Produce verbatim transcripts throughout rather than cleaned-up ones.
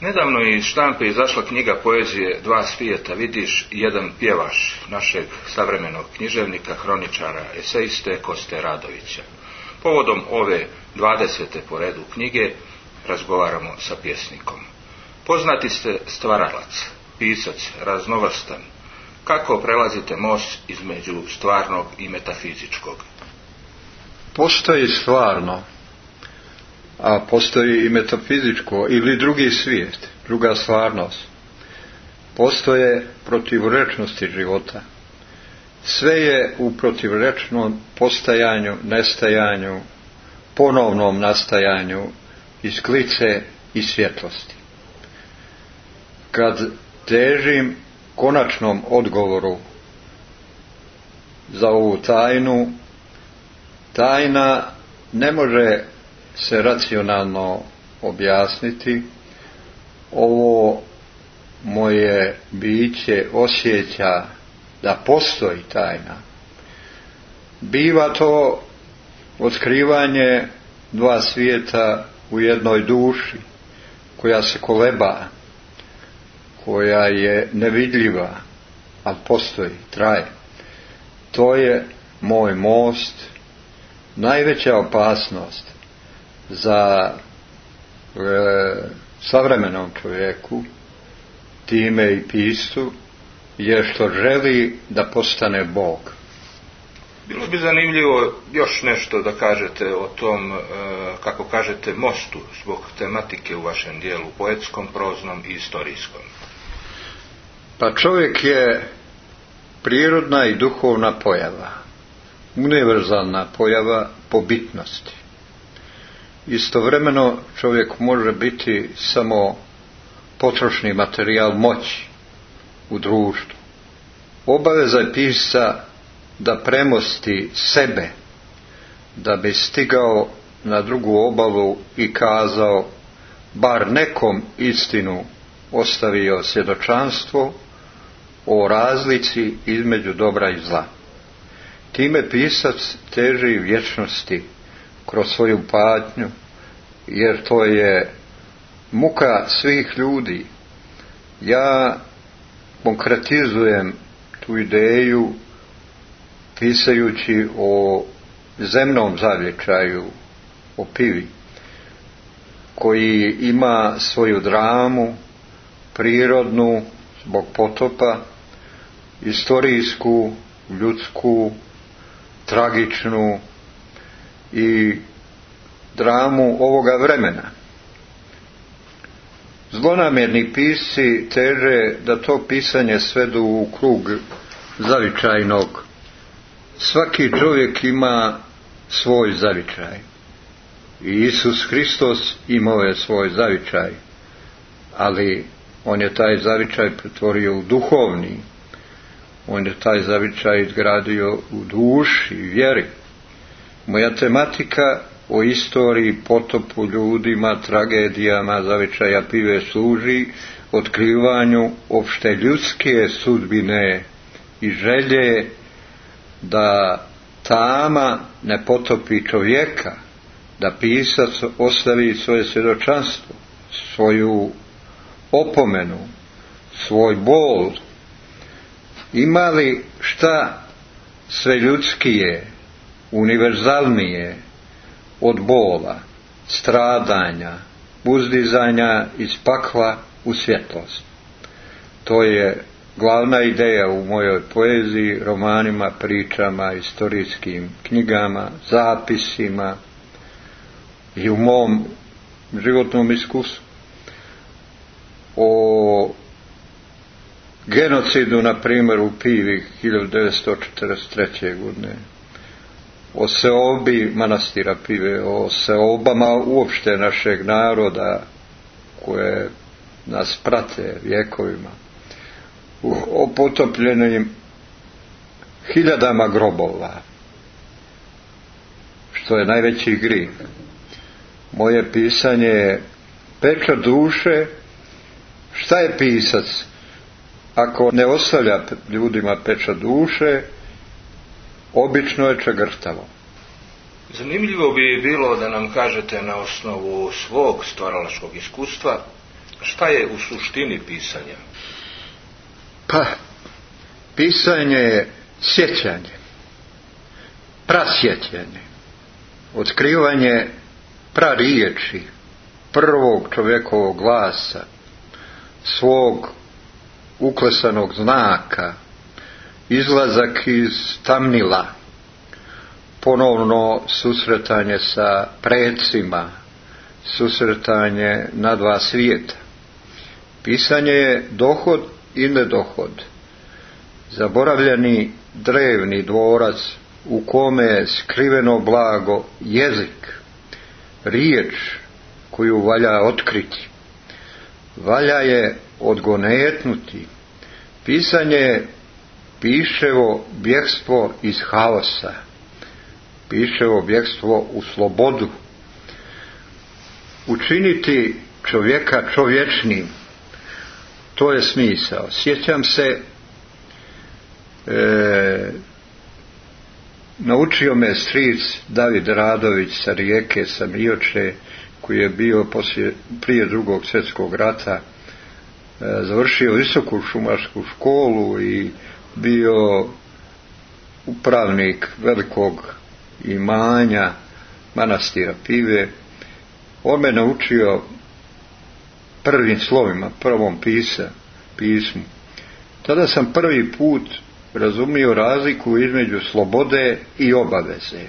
Nedavno je iz štampe izašla knjiga poezije Dva svijeta, vidiš, jedan pjevaš našeg savremenog književnika, hroničara, eseiste Koste Radovića. Povodom ove dvadesete po redu knjige razgovaramo sa pjesnikom. Poznati ste stvaralac, pisac, raznovrstan. Kako prelazite most između stvarnog i metafizičkog? Postoji stvarno, a postoji i metafizičko ili drugi svijet, druga stvarnost. Postoje protivrečnosti života. Sve je u protivrečnom postajanju, nestajanju, ponovnom nastajanju iz klice i svjetlosti. Kad težim konačnom odgovoru za ovu tajnu, tajna ne može se racionalno objasniti. Ovo moje biće osjeća da postoji tajna. Biva to otkrivanje dva svijeta u jednoj duši koja se koleba, koja je nevidljiva, ali postoji, traje. To je moj most, najveća opasnost za e, savremenom čovjeku, time i piscu, je što želi da postane Bog. Bilo bi zanimljivo još nešto da kažete o tom, e, kako kažete, mostu, zbog tematike u vašem dijelu, poetskom, proznom i istorijskom. Pa čovjek je prirodna i duhovna pojava, univerzalna pojava po bitnosti. Istovremeno čovjek može biti samo potrošni materijal moći u društvu. Obaveza je pisca da premosti sebe, da bi stigao na drugu obalu i kazao, bar nekom istinu ostavio svjedočanstvo o razlici između dobra i zla. Time pisac teži vječnosti kroz svoju patnju, jer to je muka svih ljudi. Ja konkretizujem tu ideju pisajući o zemnom zavječaju, o pivi, koji ima svoju dramu, prirodnu, zbog potopa, istorijsku, ljudsku, tragičnu i dramu ovoga vremena. Zlonamjerni pisci teže da to pisanje svedu u krug zavičajnog. Svaki čovjek ima svoj zavičaj. I Isus Hristos imao je svoj zavičaj, ali on je taj zavičaj pretvorio u duhovni. On je taj zavičaj izgradio u duši i vjeri. Moja tematika o istoriji, potopu, ljudima, tragedijama zavičaja pive služi otkrivanju opšte ljudske sudbine i želje da tama ne potopi čovjeka, da pisac ostavi svoje svjedočanstvo, svoju opomenu, svoj bol. Ima li šta sve ljudskije, univerzalnije od bola, stradanja, uzdizanja iz pakla u svjetlost? To je glavna ideja u mojoj poeziji, romanima, pričama, istorijskim knjigama, zapisima i u mom životnom iskustvu. O genocidu, na primjer, u Pivi hiljadu devetsto četrdeset treće. godine, o seobi manastira Pive, o seobama uopšte našeg naroda koje nas prate vjekovima, o potopljenim hiljadama grobova, što je najveći grijeh. Moje pisanje je pečat duše. Šta je pisac ako ne ostavlja ljudima pečat duše? Obično je čegrtavo. Zanimljivo bi bilo da nam kažete na osnovu svog stvaralačkog iskustva Šta je u suštini pisanja? Pa, pisanje je sjećanje, prasjećanje, otkrivanje prariječi, prvog čovjekovog glasa, svog uklesanog znaka, izlazak iz tamnila, ponovno susretanje sa precima, susretanje na dva svijeta. Pisanje je dohod i nedohod, zaboravljeni drevni dvorac u kome je skriveno blago jezik, riječ koju valja otkriti, valja je odgonetnuti. Pisanje je piševo bjegstvo iz haosa, piševo bjegstvo u slobodu, učiniti čovjeka čovječnim, to je smisao. Sjećam se, e, naučio me stric David Radović sa Rijeke, sa Mioče, koji je bio poslije, prije drugog svjetskog rata, e, završio visoku šumarsku školu i bio upravnik velikog imanja manastira Pive. On me naučio prvim slovima, prvom pisa, pismu. Tada sam prvi put razumio razliku između slobode i obaveze.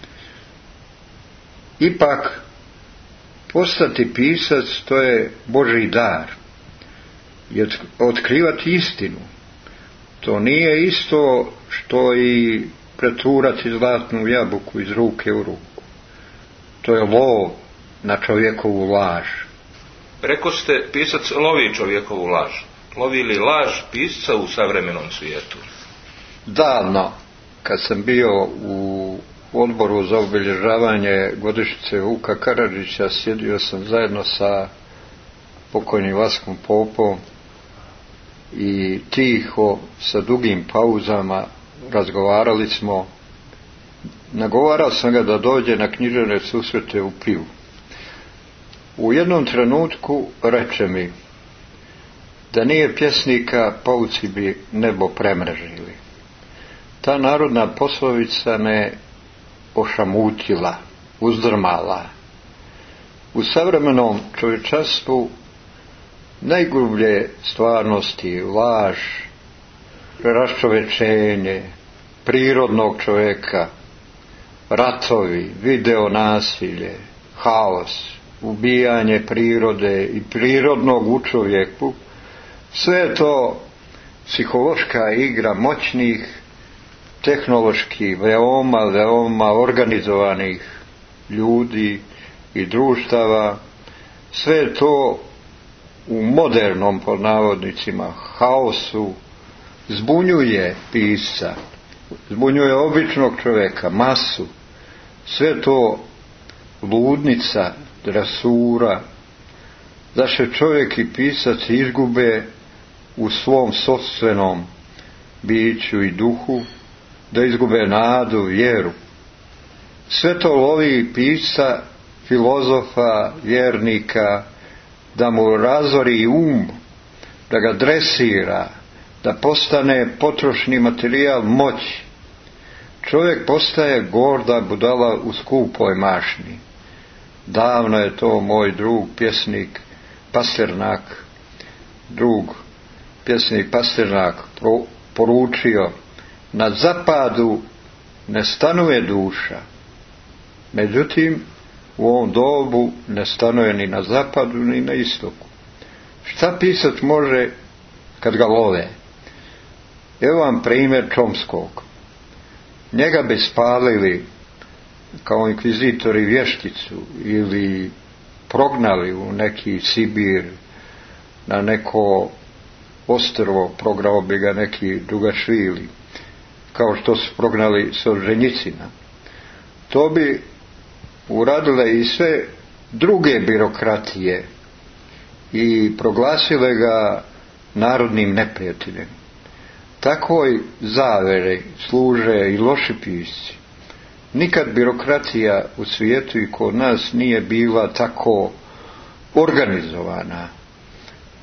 Ipak, postati pisac, to je Božji dar. I otkrivati istinu, to nije isto što i preturati zlatnu jabuku iz ruke u ruku. To je lov na čovjekovu laž. Reko ste, pisac lovi čovjekovu laž. Lovi li laž pisca u savremenom svijetu? Davno, kad sam bio u odboru za obilježavanje godišnjice Vuka Karadžića, sjedio sam zajedno sa pokojnim Vaskom Popom i tiho, sa dugim pauzama, razgovarali smo. Nagovarao sam ga da dođe na književne susrete u Pivu. U jednom trenutku reče mi da nije pjesnika, pauci bi nebo premrežili. Ta narodna poslovica me ošamutila, uzdrmala. U savremenom čovječanstvu najgrublje stvarnosti, laž, raščovečenje prirodnog čovjeka, ratovi, video nasilje, haos, ubijanje prirode i prirodnog u čovjeku, sve je to psihološka igra moćnih, tehnološki veoma, veoma organizovanih ljudi i društava. Sve je to u modernom, pod navodnicima, haosu zbunjuje pisca, zbunjuje običnog čovjeka, masu. Sve to ludnica, drasura, da se čovjek i pisac izgube u svom sopstvenom biću i duhu, da izgube nadu, vjeru. Sve to lovi pisca, filozofa, vjernika, da mu razori um, da ga dresira, da postane potrošni materijal moći. Čovjek postaje gorda budala u skupoj mašni. Davno je to moj drug pjesnik Pasternak, drug pjesnik Pasternak pro, poručio: na zapadu ne stanuje duša, međutim u ovom dobu ne stanuje ni na zapadu ni na istoku. Šta pisac može kad ga love? Evo vam primjer Čomskog. Njega bi spalili kao inkvizitori vješticu ili prognali u neki Sibir, na neko ostrvo, prognao bi ga neki Dugašvili, kao što su prognali Solženjicina. To bi uradile i sve druge birokratije i proglasile ga narodnim neprijateljem. Takvoj zavere služe i loši pisci. Nikad birokratija u svijetu i kod nas nije bila tako organizovana,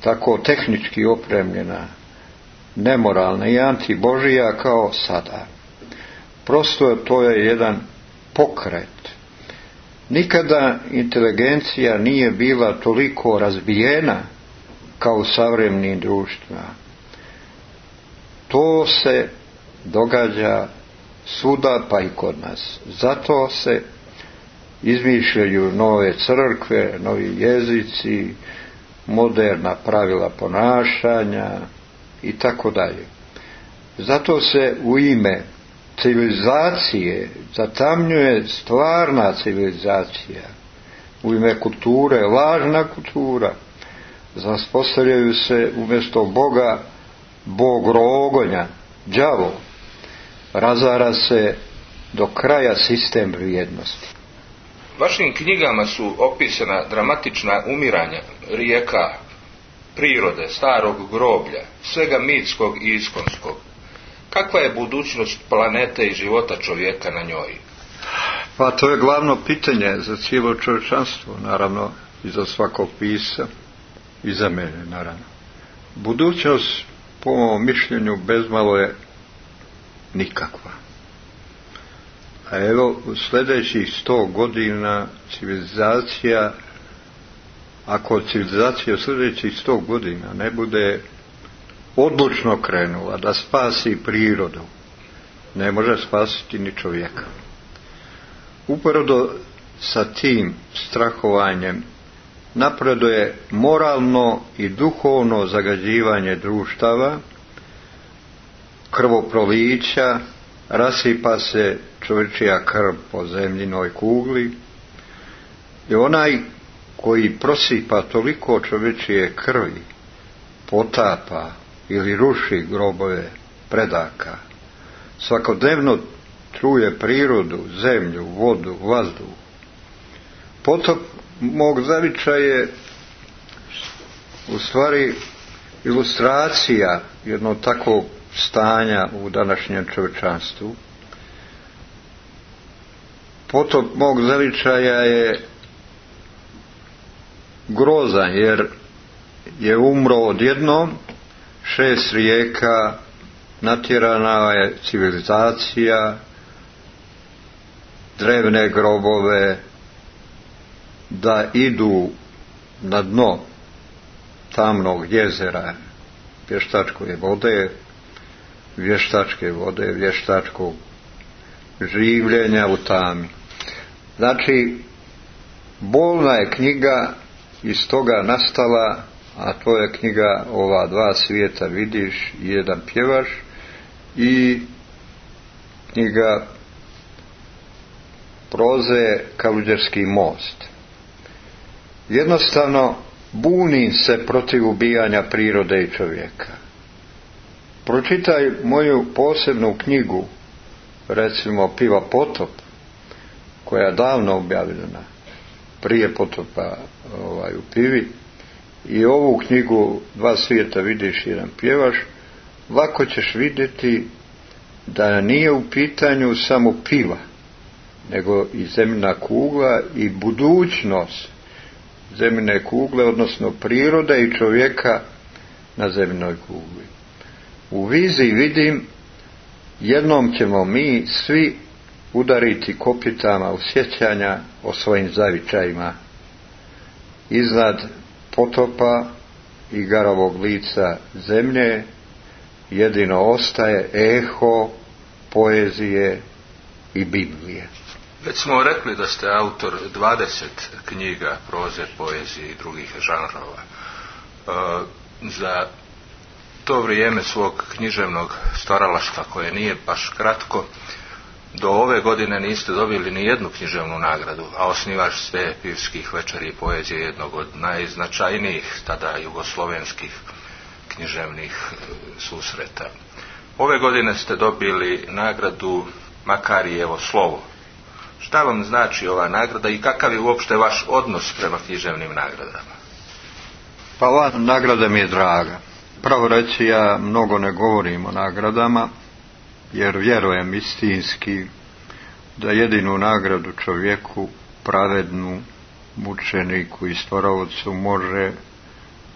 tako tehnički opremljena, nemoralna i antibožija kao sada. Prosto to je jedan pokret. Nikada inteligencija nije bila toliko razbijena kao u savremenim društvima. To se događa svuda pa i kod nas. Zato se izmišljaju nove crkve, novi jezici, moderna pravila ponašanja i tako dalje. Zato se u ime civilizacije zatamnjuje stvarna civilizacija, u ime kulture lažna kultura. Zaspostavljaju se umjesto Boga Bog rogonja, đavo. Razara se do kraja sistem vrijednosti. Vašim knjigama su opisana dramatična umiranja rijeka, prirode, starog groblja, svega mitskog i iskonskog. Kakva je budućnost planete i života čovjeka na njoj? Pa to je glavno pitanje za cijelo čovječanstvo, naravno i za svakog pisca i za mene, naravno. Budućnost, po mom mišljenju, bezmalo je nikakva. A evo, u sljedećih sto godina civilizacija, ako civilizacija u sljedećih sto godina ne bude odlučno krenula da spasi prirodu, ne može spasiti ni čovjeka. Uporedo sa tim strahovanjem napreduje moralno i duhovno zagađivanje društava, krvoprolića, rasipa se čovječija krv po zemljinoj kugli i onaj koji prosipa toliko čovječije krvi, potapa ili ruši grobove predaka, svakodnevno truje prirodu, zemlju, vodu, vazduh. Potop mog zavičaja je u stvari ilustracija jednog takvog stanja u današnjem čovječanstvu. Potop mog zavičaja je grozan jer je umro odjednom, šest rijeka, natjerana je civilizacija, drevne grobove da idu na dno tamnog jezera vještačke vode, vještačke vode, vještačkog življenja u tami. Znači, bolna je knjiga iz toga nastala, a to je knjiga Ova dva svijeta vidiš i jedan pjevaš, i knjiga proze Kaluđerski most. Jednostavno bunim se protiv ubijanja prirode i čovjeka. Pročitaj moju posebnu knjigu, recimo Piva potop, koja je davno objavljena, prije potopa ovaj, u Pivi, i ovu knjigu Dva svijeta vidiš i jedan pjevaš, lako ćeš vidjeti da nije u pitanju samo piva, nego i zemljina kugla i budućnost zemljine kugle, odnosno prirode i čovjeka na zemljinoj kugli. U viziji vidim, jednom ćemo mi svi udariti kopitama u sjećanja o svojim zavičajima. Iznad potopa i garavog lica zemlje jedino ostaje eho poezije i Biblije. Već smo rekli da ste autor dvadeset knjiga, proze, poezije i drugih žanrova. E, za to vrijeme svog književnog stvaralaštva, koje nije baš kratko, do ove godine niste dobili ni jednu književnu nagradu, a osnivač ste pivskih večeri i poezije, jednog od najznačajnijih tada jugoslovenskih književnih susreta. Ove godine ste dobili nagradu Makarijevo slovo. Šta vam znači ova nagrada i kakav je uopšte vaš odnos prema književnim nagradama? Pa ova nagrada mi je draga. Pravo reći, ja mnogo ne govorim o nagradama, jer vjerujem istinski da jedinu nagradu čovjeku, pravednu, mučeniku i stvaraocu može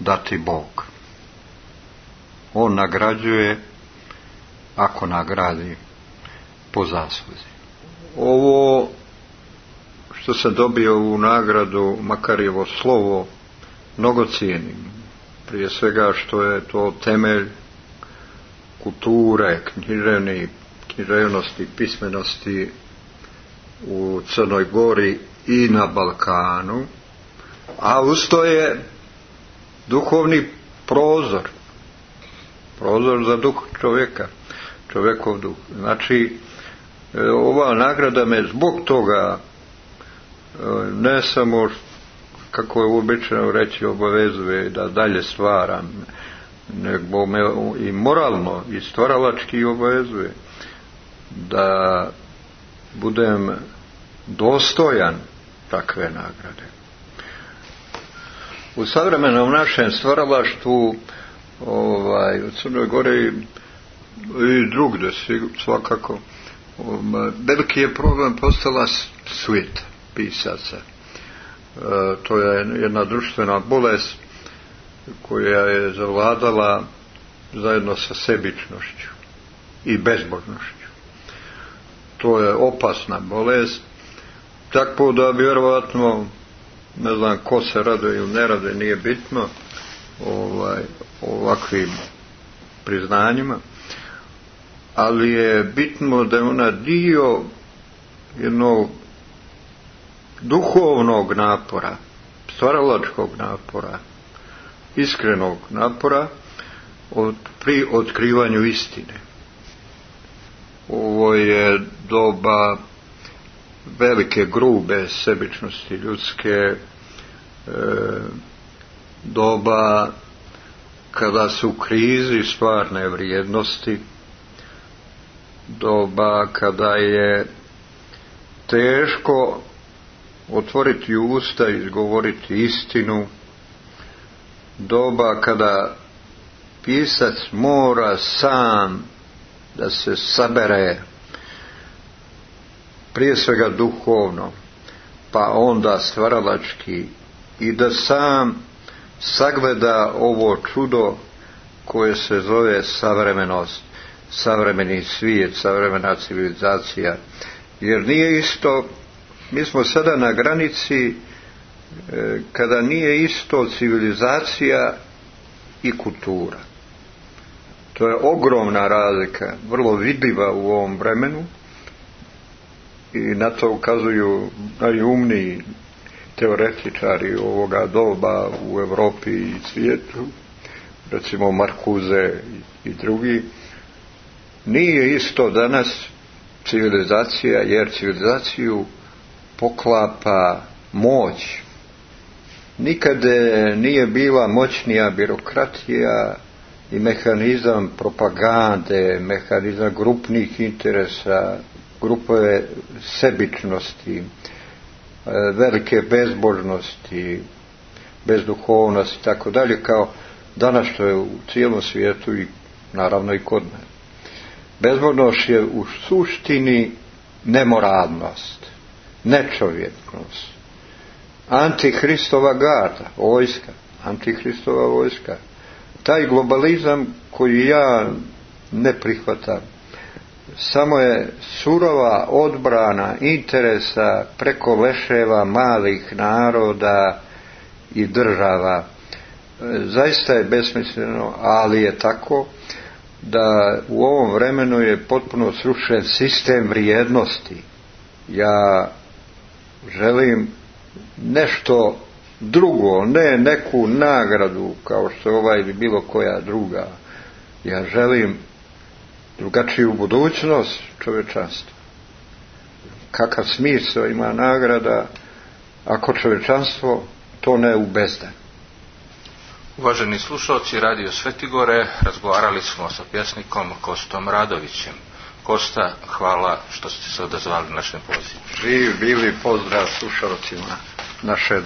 dati Bog. On nagrađuje ako nagradi po zasluzi. Ovo što sam dobio u nagradu, makar je ovo slovo, mnogo cijenim. Prije svega što je to temelj kulture, književni, književnosti, pismenosti u Crnoj Gori i na Balkanu, a usto je duhovni prozor, prozor za duh čovjeka, čovjekov duh. Znači, ova nagrada me zbog toga ne samo, kako je uobičajeno reći, obavezuje da dalje stvaram, nego me i moralno i stvaralački obavezuje da budem dostojan takve nagrade. U savremenom našem stvaralaštvu, ovaj, u Crnoj Gori i drugdje svakako, ovaj, veliki je problem postala svijeta pisaca. E, to je jedna društvena bolest koja je zavladala zajedno sa sebičnošću i bezbožnošću. To je opasna bolest, tako da vjerovatno, ne znam ko se raduje ili ne raduje, nije bitno, ovaj, ovakvim priznanjima, ali je bitno da je ona dio jednog duhovnog napora, stvaralačkog napora, iskrenog napora od, pri otkrivanju istine. Ovo je doba velike grube sebičnosti ljudske, e, doba kada su u krizi stvarne vrijednosti, doba kada je teško otvoriti usta i izgovoriti istinu, doba kada pisac mora sam da se sabere, prije svega duhovno, pa onda stvaralački, i da sam sagleda ovo čudo koje se zove savremenost, savremeni svijet, savremena civilizacija. Jer nije isto, mi smo sada na granici e, kada nije isto civilizacija i kultura. To je ogromna razlika, vrlo vidljiva u ovom vremenu, i na to ukazuju najumniji teoretičari ovoga doba u Europi i svijetu, recimo Marcuse i, i drugi. Nije isto danas civilizacija, jer civilizaciju poklapa moć. Nikad nije bila moćnija birokratija i mehanizam propagande, mehanizam grupnih interesa, grupove sebičnosti, velike bezbožnosti, bezduhovnosti i tako dalje, kao danas što je u cijelom svijetu i naravno i kod nas. Bezbožnost je u suštini nemoralnost, nečovječnost, antihristova garda, vojska, antihristova vojska. Taj globalizam koji ja ne prihvatam, samo je surova odbrana interesa preko leševa malih naroda i država. Zaista je besmisleno, ali je tako da u ovom vremenu je potpuno srušen sistem vrijednosti. Ja želim nešto drugo, ne neku nagradu kao što je ova ili bilo koja druga. Ja želim drugačiju budućnost čovječanstva. Kakav smisao ima nagrada ako čovječanstvo to ne ubezda? Uvaženi slušalci Radio Svetigore, razgovarali smo sa pjesnikom Kostom Radovićem. Kosta, hvala što ste se odazvali našem pozivu. Živ bili, pozdrav slušalcima naše